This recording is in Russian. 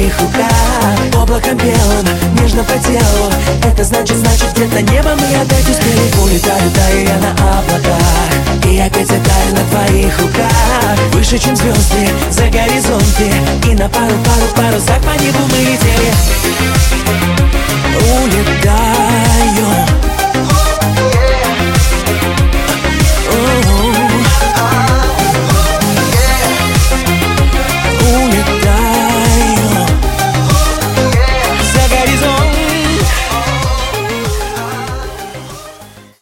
твоих руках. Облаком белым, нежно по телу. Это значит, где-то небо мы опять успели. Улетаю, таю я на облаках, и опять я таю на твоих руках. Выше, чем звезды, за горизонты, и на пару парусах по небу мы летим.